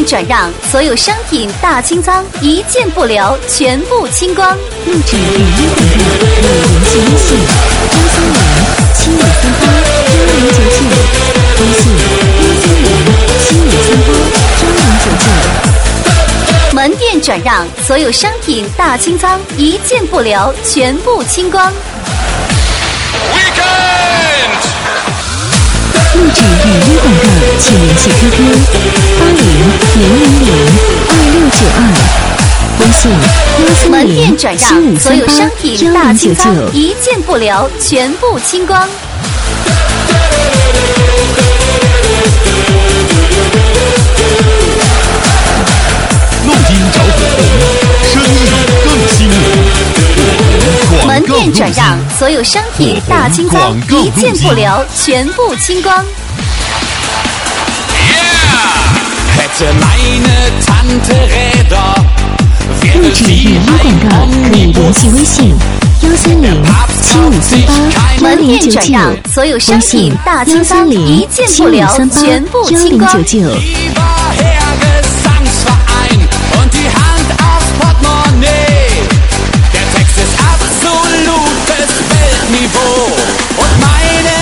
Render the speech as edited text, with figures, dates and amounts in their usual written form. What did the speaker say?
店转让，所有商品大清仓，一件不留，全部清光。 录制语音广告可联系微信13075381099，微信13075381099。 门店转让，所有商品大清仓，一件不留，全部清光。 录制语音广告，请联系 QQ8000022692，微信门店转让，所有商品大清仓， 13075381099。 一件不留，全部清光。 录音找火红，生意更兴隆。 门店转让，所有商品大清仓，一件不留，全部清光。 录制语音广告可以联系微信13075381099， 门店转让，所有商品大清仓，一件不留，全部清光。 13075381099。